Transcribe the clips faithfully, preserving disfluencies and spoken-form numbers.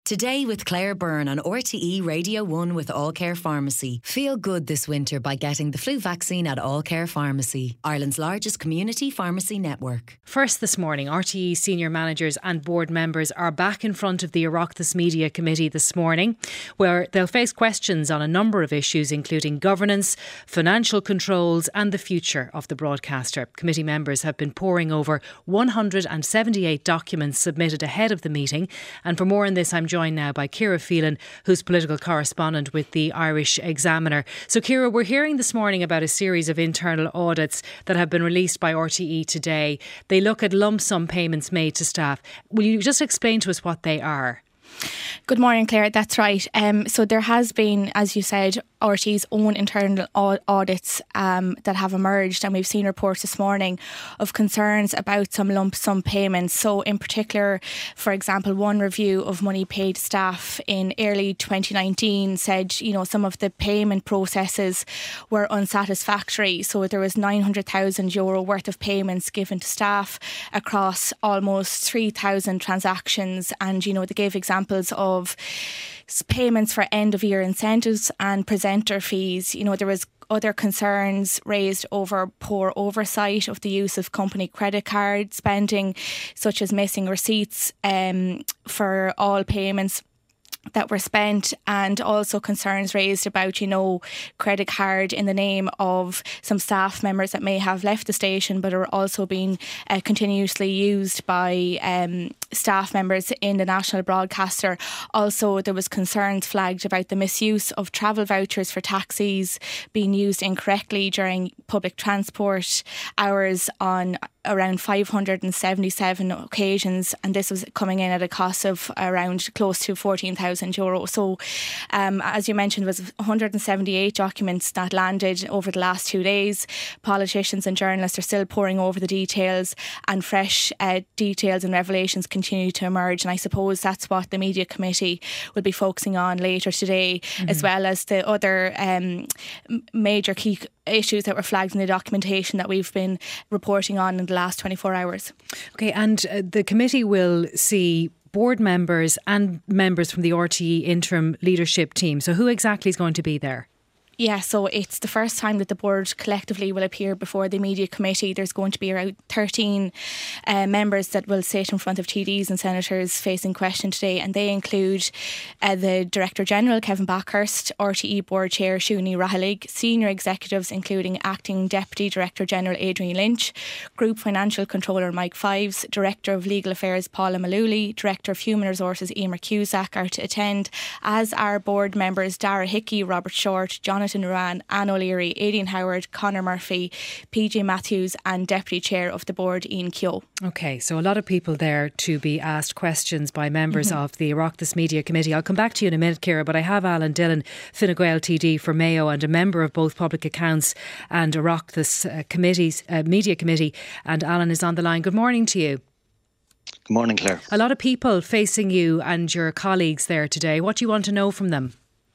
Today with Claire Byrne on R T E Radio one with All Care Pharmacy. Feel good this winter by getting the flu vaccine at All Care Pharmacy, Ireland's largest community pharmacy network. First this morning, R T E senior managers and board members are back in front of the Oireachtas Media Committee this morning, where they'll face questions on a number of issues, including governance, financial controls and the future of the broadcaster. Committee members have been poring over one hundred seventy-eight documents submitted ahead of the meeting. And for more on this, I'm joined now by Ciara Phelan, who's political correspondent with the Irish Examiner. So Ciara, we're hearing this morning about a series of internal audits that have been released by R T E today. They look at lump sum payments made to staff. Will you just explain to us what they are? Good morning, Claire. That's right. Um, so there has been, as you said, R T E's own internal audits um, that have emerged, and we've seen reports this morning of concerns about some lump sum payments. So in particular, for example, one review of money paid staff in early twenty nineteen said, you know, some of the payment processes were unsatisfactory. So there was nine hundred thousand euro worth of payments given to staff across almost three thousand transactions. And, you know, they gave examples of payments for end of year incentives and presenter fees. You know, there was other concerns raised over poor oversight of the use of company credit card spending, such as missing receipts um, for all payments that were spent, and also concerns raised about, you know, credit card in the name of some staff members that may have left the station but are also being uh, continuously used by um, staff members in the national broadcaster. Also, there was concerns flagged about the misuse of travel vouchers for taxis being used incorrectly during public transport hours on around five hundred seventy-seven occasions, and this was coming in at a cost of around close to fourteen thousand euro. So um, as you mentioned, there was one hundred seventy-eight documents that landed over the last two days. Politicians and journalists are still poring over the details, and fresh uh, details and revelations continue to emerge, and I suppose that's what the Media Committee will be focusing on later today, mm-hmm. as well as the other um, major key issues that were flagged in the documentation that we've been reporting on in the last twenty-four hours. Okay, and uh, the committee will see board members and members from the R T E interim leadership team. So who exactly is going to be there? Yeah, so it's the first time that the board collectively will appear before the Media Committee. There's going to be around thirteen uh, members that will sit in front of T Ds and senators facing question today, and they include uh, the Director General, Kevin Backhurst, R T E Board Chair, Siúni Rathillig, senior executives including Acting Deputy Director General Adrian Lynch, Group Financial Controller Mike Fives, Director of Legal Affairs Paula Malooly, Director of Human Resources Emer Cusack are to attend, as are board members Dara Hickey, Robert Short, Jonathan Moran, Anne O'Leary, Aidan Howard, Conor Murphy, P J Matthews and Deputy Chair of the Board Ian Keogh. Okay, so a lot of people there to be asked questions by members mm-hmm. of the Oireachtas Media Committee. I'll come back to you in a minute, Ciara, but I have Alan Dillon, Fine Gael T D for Mayo and a member of both Public Accounts and Oireachtas uh, Committees, uh, Media Committee, and Alan is on the line. Good morning to you. Good morning, Claire. A lot of people facing you and your colleagues there today. What do you want to know from them?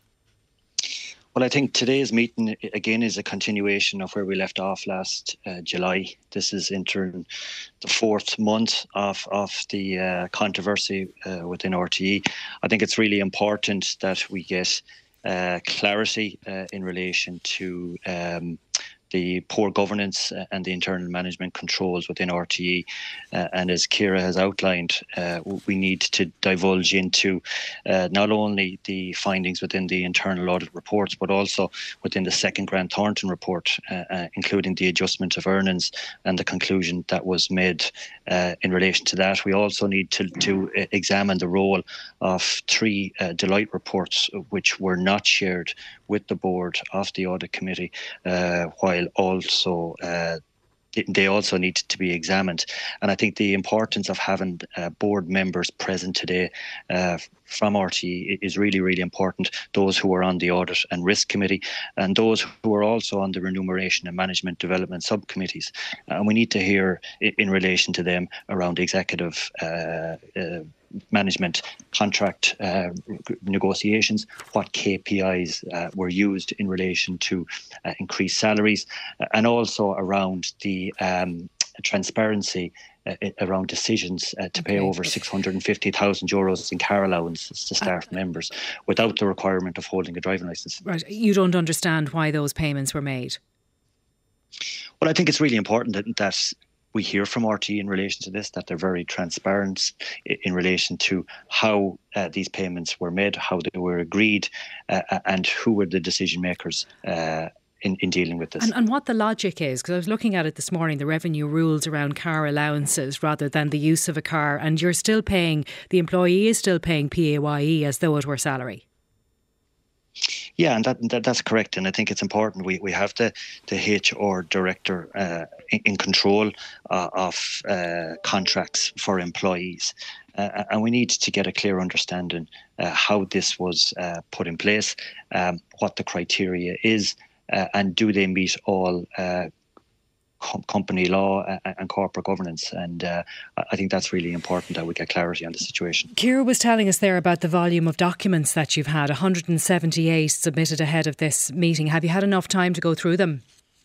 Well, I think today's meeting, again, is a continuation of where we left off last uh, July. This is entering the fourth month of, of the uh, controversy uh, within R T E. I think it's really important that we get uh, clarity uh, in relation to um, the poor governance and the internal management controls within R T E. Uh, and as Ciara has outlined, uh, we need to divulge into uh, not only the findings within the internal audit reports, but also within the second Grant Thornton report, uh, uh, including the adjustment of earnings and the conclusion that was made uh, in relation to that. We also need to, to examine the role of three uh, Deloitte reports, which were not shared with the board of the audit committee, uh, while also uh, they also need to be examined. And I think the importance of having uh, board members present today uh, from R T E is really, really important. Those who are on the Audit and Risk Committee and those who are also on the Remuneration and Management Development subcommittees. And we need to hear in relation to them around executive uh, uh, management contract uh, negotiations, what K P Is uh, were used in relation to uh, increased salaries, and also around the um, transparency uh, around decisions uh, to pay okay. over six hundred fifty thousand euros in car allowances to staff uh, members without the requirement of holding a driving licence. Right. You don't understand why those payments were made? Well, I think it's really important that, that we hear from R T E in relation to this, that they're very transparent in relation to how uh, these payments were made, how they were agreed, uh, and who were the decision makers uh, in, in dealing with this. And, and what the logic is, because I was looking at it this morning, the revenue rules around car allowances rather than the use of a car, and you're still paying, the employee is still paying P A Y E as though it were salary. Yeah, and that, that that's correct. And I think it's important we, we have the, the H R director uh, in, in control uh, of uh, contracts for employees. Uh, and we need to get a clear understanding uh, how this was uh, put in place, um, what the criteria is, uh, and do they meet all uh, com- company law and, and corporate governance. And uh, I think that's really important that we get clarity on the situation. Ciara was telling us there about the volume of documents that you've had, one hundred seventy-eight submitted ahead of this meeting. Have you had enough time to go through them?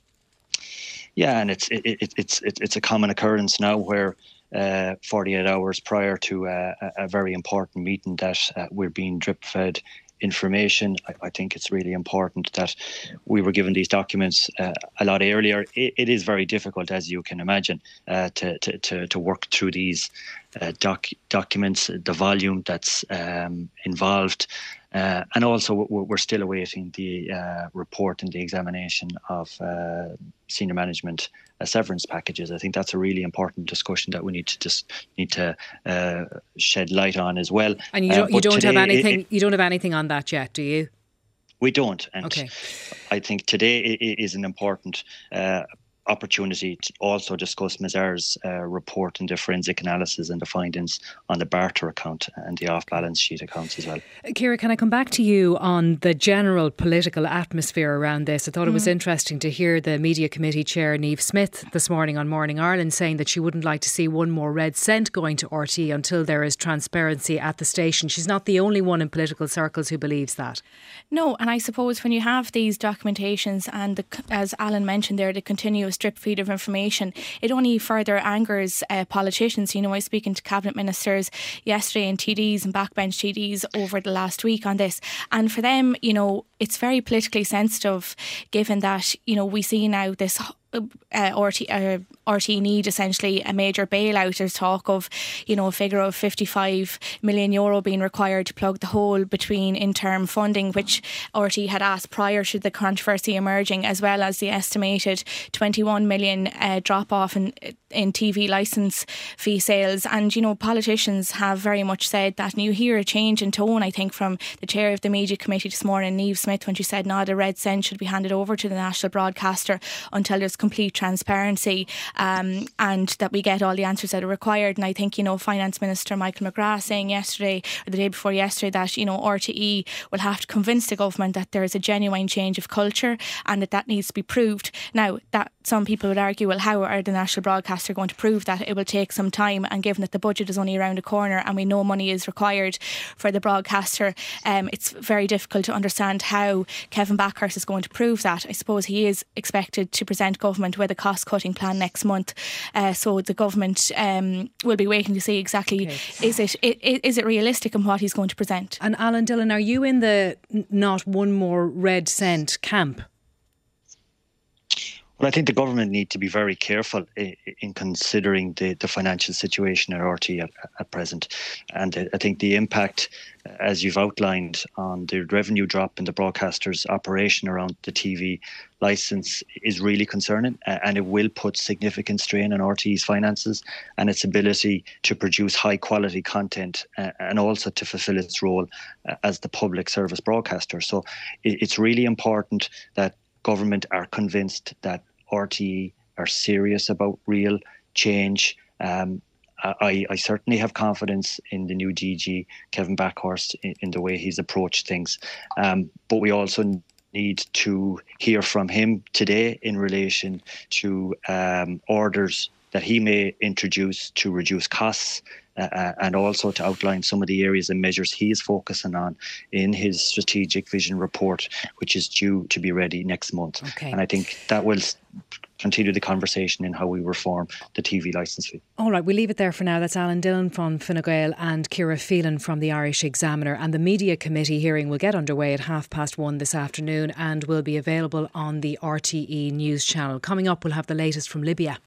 Yeah, and it's it, it, it's it, it's a common occurrence now where uh, forty-eight hours prior to uh, a, a very important meeting that uh, we're being drip fed information. I, I think it's really important that we were given these documents uh, a lot earlier. It, it is very difficult, as you can imagine, uh, to, to, to, to work through these uh, doc, documents, the volume that's um, involved. Uh, and also we're still awaiting the uh, report and the examination of uh, senior management uh, severance packages. I think that's a really important discussion that we need to just need to uh, shed light on as well. And you don't, uh, you don't today, have anything. It, you don't have anything on that yet, do you? We don't. And okay. I think today is an important Uh, opportunity to also discuss Mazars' uh, report and the forensic analysis and the findings on the barter account and the off-balance sheet accounts as well. Ciara, can I come back to you on the general political atmosphere around this? I thought mm. it was interesting to hear the Media Committee Chair, Niamh Smith, this morning on Morning Ireland saying that she wouldn't like to see one more red cent going to R T E until there is transparency at the station. She's not the only one in political circles who believes that. No, and I suppose when you have these documentations and, the, as Alan mentioned there, the continuous drip feed of information, it only further angers uh, politicians. You know, I was speaking to cabinet ministers yesterday and T Ds and backbench T Ds over the last week on this, and for them, you know, it's very politically sensitive given that, you know, we see now this Uh, R T, uh, R T E need essentially a major bailout. There's talk of, you know, a figure of fifty-five million euro being required to plug the hole between interim funding, which R T E had asked prior to the controversy emerging, as well as the estimated twenty-one million uh, drop off in in T V licence fee sales. And, you know, politicians have very much said that, and you hear a change in tone, I think, from the chair of the Media Committee this morning, Niamh Smith, when she said not a red cent should be handed over to the national broadcaster until there's complete transparency um, and that we get all the answers that are required. And I think, you know, Finance Minister Michael McGrath saying yesterday or the day before yesterday that, you know, R T E will have to convince the government that there is a genuine change of culture and that that needs to be proved. Now, that some people would argue, well, how are the national broadcaster going to prove that? It will take some time, and given that the budget is only around the corner and we know money is required for the broadcaster, um, it's very difficult to understand how Kevin Backhurst is going to prove that. I suppose he is expected to present government with a cost-cutting plan next month, uh, so the government um, will be waiting to see exactly okay. is it is it realistic in what he's going to present. And Alan Dillon, are you in the not one more red cent camp? Well, I think the government need to be very careful in, in considering the, the financial situation at R T E at, at present. And I think the impact, as you've outlined, on the revenue drop in the broadcaster's operation around the T V licence is really concerning, and it will put significant strain on R T E's finances and its ability to produce high quality content and also to fulfil its role as the public service broadcaster. So it's really important that government are convinced that R T E are serious about real change. Um, I, I certainly have confidence in the new D G, Kevin Backhurst, in, in the way he's approached things. Um, but we also need to hear from him today in relation to um, orders that he may introduce to reduce costs, uh, and also to outline some of the areas and measures he is focusing on in his strategic vision report, which is due to be ready next month. Okay. And I think that will continue the conversation in how we reform the T V licence fee. All right, we'll leave it there for now. That's Alan Dillon from Fine Gael and Ciara Phelan from the Irish Examiner. And the Media Committee hearing will get underway at half past one this afternoon and will be available on the R T E News channel. Coming up, we'll have the latest from Libya.